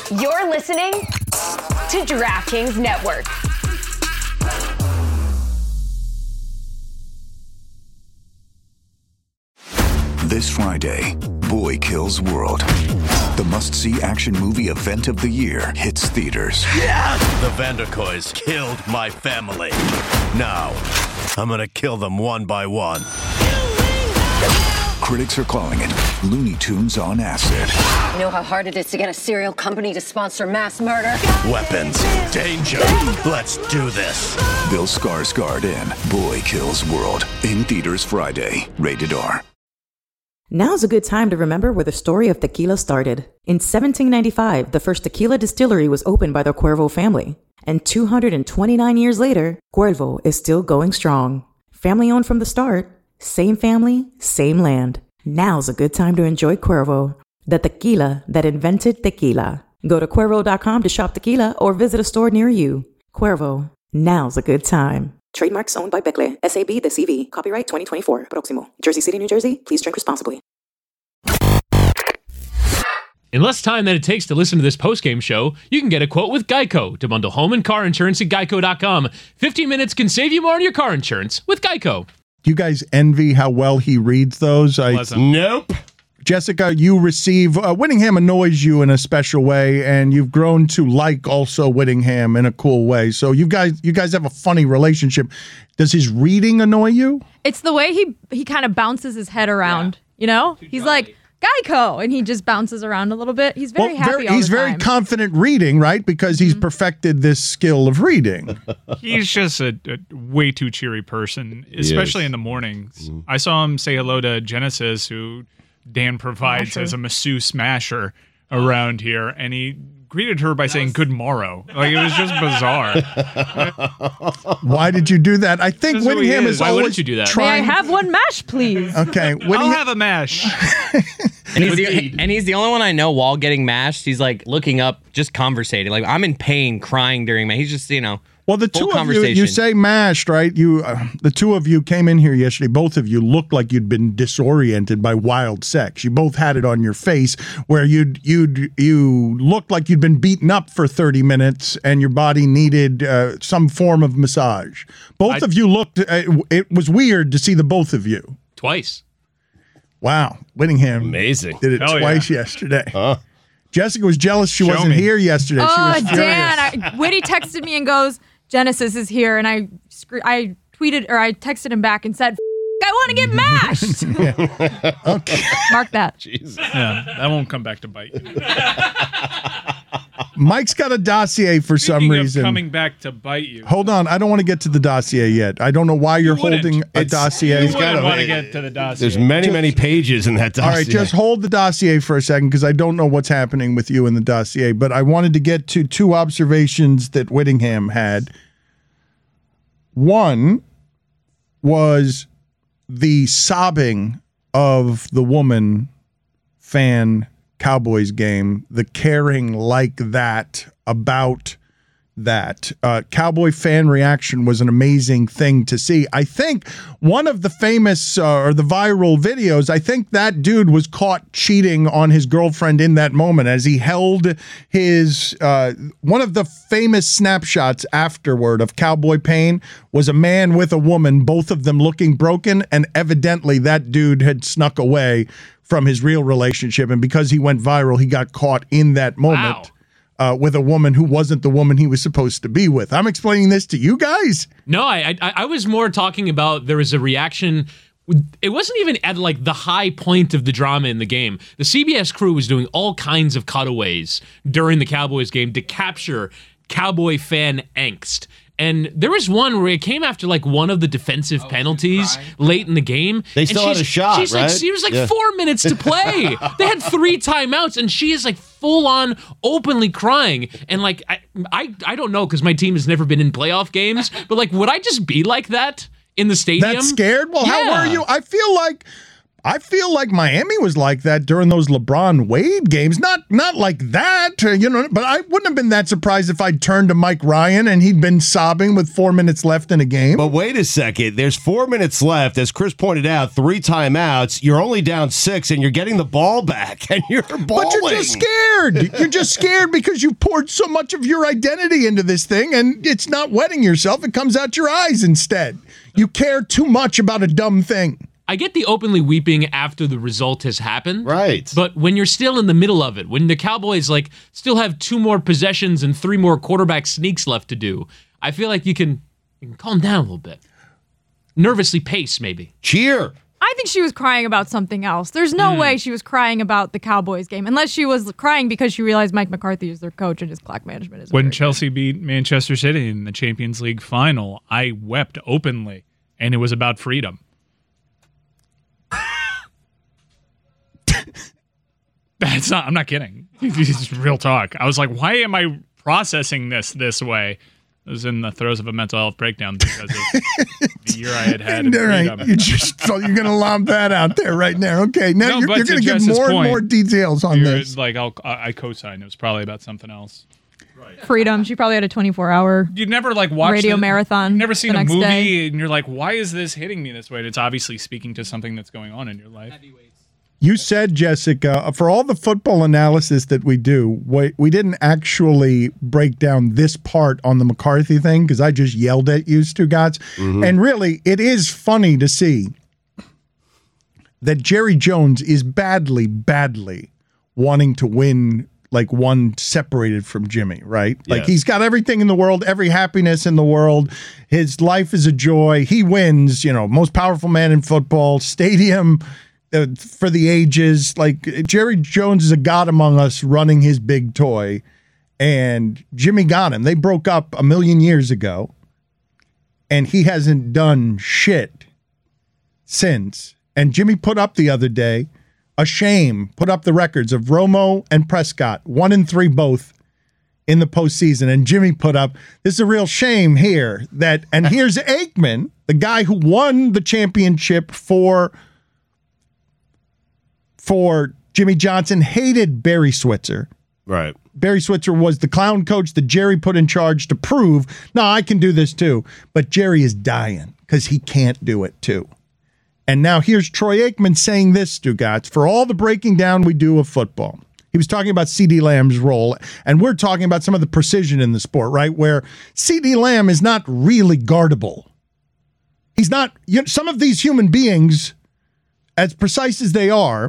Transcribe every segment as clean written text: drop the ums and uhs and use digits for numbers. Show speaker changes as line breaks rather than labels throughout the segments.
You're listening to DraftKings Network.
This Friday, Boy Kills World. The must-see action movie event of the year hits theaters.
Yeah! The Vanderkoys killed my family. Now, I'm gonna kill them one by one.
Critics are calling it Looney Tunes on acid.
You know how hard it is to get a cereal company to sponsor mass murder?
Weapons, danger, let's do this.
Bill Skarsgård in Boy Kills World. In theaters Friday. Rated R.
Now's a good time to remember where the story of tequila started. In 1795, the first tequila distillery was opened by the Cuervo family. And 229 years later, Cuervo is still going strong. Family owned from the start, same family, same land. Now's a good time to enjoy Cuervo, the tequila that invented tequila. Go to Cuervo.com to shop tequila or visit a store near you. Cuervo, now's a good time. Trademarks owned by Becle, SAB the CV. Copyright 2024. Proximo. Jersey City, New Jersey. Please drink responsibly.
In less time than it takes to listen to this postgame show, you can get a quote with Geico to bundle home and car insurance at Geico.com. 15 minutes can save you more on your car insurance with Geico.
Do you guys envy how well he reads those?
Nope.
Jessica, you receive Whittingham annoys you in a special way, and you've grown to like also Whittingham in a cool way. So you guys have a funny relationship. Does his reading annoy you?
It's the way he kind of bounces his head around. Yeah. You know, he's like Geico, and he just bounces around a little bit. He's very happy.
He's very confident reading, right? Because he's perfected this skill of reading.
He's just a way too cheery person, especially in the mornings. I saw him say hello to Genesis, who Dan provides as a masseuse masher around here, and he greeted her by saying good morrow. Like, it was just bizarre.
Why did you do that? I think Whittingham is
Why
always
wouldn't you do that?
May I have one mash, please?
Okay,
I'll have a mash.
And he's the only one I know while getting mashed. He's like looking up, just conversating. Like, I'm in pain, crying during mash. He's just,
Well, the two of you say mashed, right? The two of you came in here yesterday. Both of you looked like you'd been disoriented by wild sex. You both had it on your face where you looked like you'd been beaten up for 30 minutes and your body needed some form of massage. Both of you looked, it was weird to see the both of you.
Twice.
Wow. Whittingham
Amazing.
did it twice yesterday.
Huh?
Jessica was jealous she wasn't here yesterday. She was furious.
Dan, Whitty texted me and goes, Genesis is here, and I tweeted or I texted him back and said, I want to get mashed.
Okay.
Mark that.
Jesus. Yeah, that won't come back to bite you.
Mike's got a dossier for some reason.
Coming back to bite you.
Hold on, I don't want to get to the dossier yet. I don't know why you're holding a dossier.
You wouldn't want to get to the dossier.
There's many pages in that dossier.
All right, just hold the dossier for a second because I don't know what's happening with you in the dossier. But I wanted to get to two observations that Whittingham had. One was the sobbing of the woman fan Cowboys game, the caring like that about that. Cowboy fan reaction was an amazing thing to see. I think one of the famous or the viral videos, I think that dude was caught cheating on his girlfriend in that moment as he held his, one of the famous snapshots afterward of Cowboy Pain was a man with a woman, both of them looking broken, and evidently that dude had snuck away from his real relationship, and because he went viral, he got caught in that moment.
Wow.
With a woman who wasn't the woman he was supposed to be with. I'm explaining this to you guys?
No, I was more talking about there was a reaction. It wasn't even at like the high point of the drama in the game. The CBS crew was doing all kinds of cutaways during the Cowboys game to capture Cowboy fan angst. And there was one where it came after like one of the defensive penalties late in the game.
They still had a shot,
she's
right?
Like, she was like 4 minutes to play. They had 3 timeouts, and she is like full on openly crying. And like, I don't know because my team has never been in playoff games, but like, would I just be like that in the stadium?
That scared? Well, how are you? I feel like I feel like Miami was like that during those LeBron Wade games. Not like that, but I wouldn't have been that surprised if I'd turned to Mike Ryan and he'd been sobbing with 4 minutes left in a game.
But wait a second. There's 4 minutes left. As Chris pointed out, 3 timeouts. You're only down 6, and you're getting the ball back, and you're balling.
But you're just scared. You're just scared because you poured so much of your identity into this thing, and it's not wetting yourself. It comes out your eyes instead. You care too much about a dumb thing.
I get the openly weeping after the result has happened.
Right.
But when you're still in the middle of it, when the Cowboys still have 2 more possessions and 3 more quarterback sneaks left to do, I feel like you can calm down a little bit. Nervously pace, maybe.
Cheer.
I think she was crying about something else. There's no way she was crying about the Cowboys game, unless she was crying because she realized Mike McCarthy is their coach and his clock management is
When Chelsea beat Manchester City in the Champions League final, I wept openly, and it was about freedom. I'm not kidding. It's real talk. I was like, why am I processing this way? I was in the throes of a mental health breakdown because of the year I had in
All right, you're going to lob that out there right now. Okay, now you're going to give more and more details on this.
I co-signed. It was probably about something else.
Freedom. She probably had a 24-hour
You'd never watch
radio marathon.
You've never seen
the
a
next
movie
day.
and you're like, why is this hitting me this way? And it's obviously speaking to something that's going on in your life.
You said, Jessica, for all the football analysis that we do, we didn't actually break down this part on the McCarthy thing because I just yelled at you, Stugotz. And really, it is funny to see that Jerry Jones is badly wanting to win one separated from Jimmy, right?
Yes.
He's got everything in the world, every happiness in the world. His life is a joy. He wins, most powerful man in football, stadium for the ages. Jerry Jones is a god among us running his big toy, and Jimmy got him. They broke up a million years ago, and he hasn't done shit since. And Jimmy put up the other day, put up the records of Romo and Prescott, 1-3 both in the postseason. And Jimmy put up, this is a real shame here and here's Aikman, the guy who won the championship for Jimmy Johnson, hated Barry Switzer.
Right.
Barry Switzer was the clown coach that Jerry put in charge to prove, no, I can do this too. But Jerry is dying because he can't do it too. And now here's Troy Aikman saying this, Stugotz, for all the breaking down we do of football. He was talking about CeeDee Lamb's role, and we're talking about some of the precision in the sport, right, where CeeDee Lamb is not really guardable. He's not, some of these human beings, as precise as they are,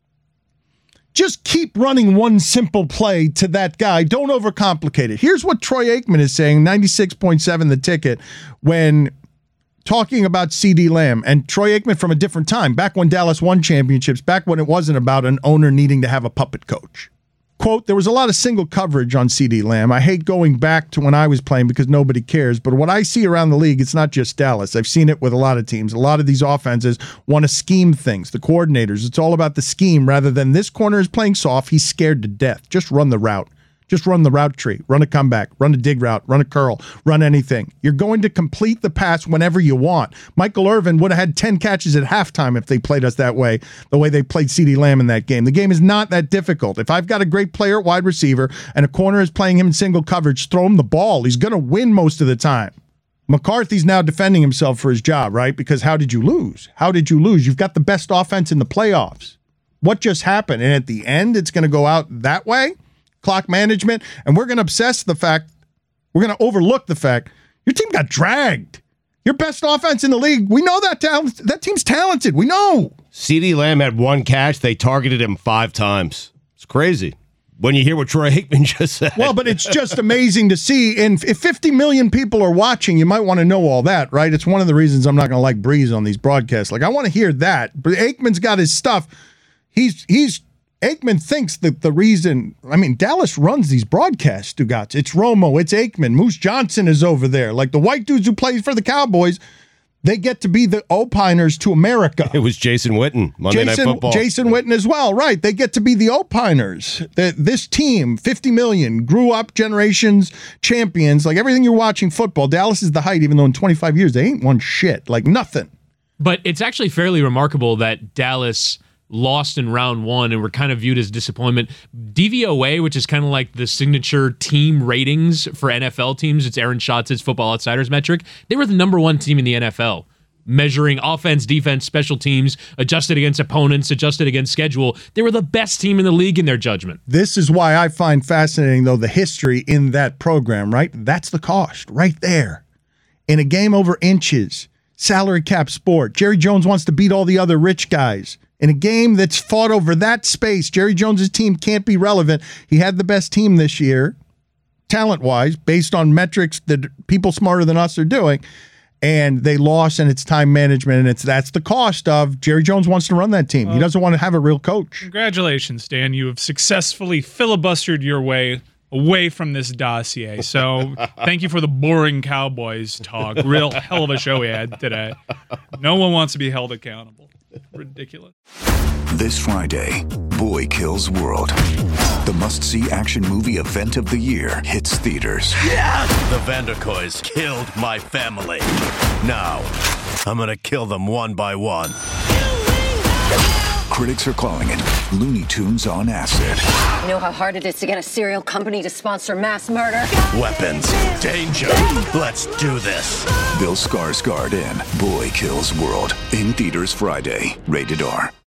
just keep running one simple play to that guy. Don't overcomplicate it. Here's what Troy Aikman is saying, 96.7 The Ticket, when talking about CeeDee Lamb. And Troy Aikman from a different time, back when Dallas won championships, back when it wasn't about an owner needing to have a puppet coach. Quote, there was a lot of single coverage on CeeDee Lamb. I hate going back to when I was playing because nobody cares. But what I see around the league, it's not just Dallas. I've seen it with a lot of teams. A lot of these offenses want to scheme things. The coordinators, it's all about the scheme rather than this corner is playing soft. He's scared to death. Just run the route. Just run the route tree, run a comeback, run a dig route, run a curl, run anything. You're going to complete the pass whenever you want. Michael Irvin would have had 10 catches at halftime if they played us that way, the way they played CeeDee Lamb in that game. The game is not that difficult. If I've got a great player at wide receiver and a corner is playing him in single coverage, throw him the ball. He's going to win most of the time. McCarthy's now defending himself for his job, right? Because how did you lose? How did you lose? You've got the best offense in the playoffs. What just happened? And at the end, it's going to go out that way? Clock management, and we're going to overlook the fact your team got dragged. Your best offense in the league, we know that team's talented. We know.
CeeDee Lamb had 1 catch. They targeted him 5 times. It's crazy when you hear what Troy Aikman just said.
Well, but it's just amazing to see. And if 50 million people are watching, you might want to know all that, right? It's one of the reasons I'm not going to like Breeze on these broadcasts. I want to hear that. But Aikman's got his stuff. Aikman thinks that the reason, Dallas runs these broadcasts, Stugotz. It's Romo, it's Aikman. Moose Johnson is over there. The white dudes who play for the Cowboys, they get to be the opiners to America.
It was Jason Witten, Monday Night Football.
Jason Witten as well, right. They get to be the opiners. This team, 50 million, grew up generations, champions. Everything you're watching football, Dallas is the height, even though in 25 years they ain't won shit. Nothing.
But it's actually fairly remarkable that Dallas lost in round one and were kind of viewed as disappointment. DVOA, which is kind of like the signature team ratings for NFL teams, it's Aaron Schatz's Football Outsiders metric. They were the number one team in the NFL, measuring offense, defense, special teams, adjusted against opponents, adjusted against schedule. They were the best team in the league in their judgment.
This is why I find fascinating, though, the history in that program, right? That's the cost right there. In a game over inches, salary cap sport, Jerry Jones wants to beat all the other rich guys. In a game that's fought over that space, Jerry Jones' team can't be relevant. He had the best team this year, talent-wise, based on metrics that people smarter than us are doing, and they lost, and it's time management, and that's the cost of Jerry Jones wants to run that team. He doesn't want to have a real coach.
Congratulations, Dan. You have successfully filibustered your way away from this dossier. So thank you for the boring Cowboys talk. Real hell of a show we had today. No one wants to be held accountable. Ridiculous.
This Friday, Boy Kills World. The must-see action movie event of the year hits theaters.
The Vanderkoys killed my family. Now, I'm gonna kill them one by one.
Critics are calling it Looney Tunes on acid.
You know how hard it is to get a cereal company to sponsor mass murder?
Weapons, danger. Let's do this.
Bill Skarsgård in Boy Kills World. In theaters Friday. Rated R.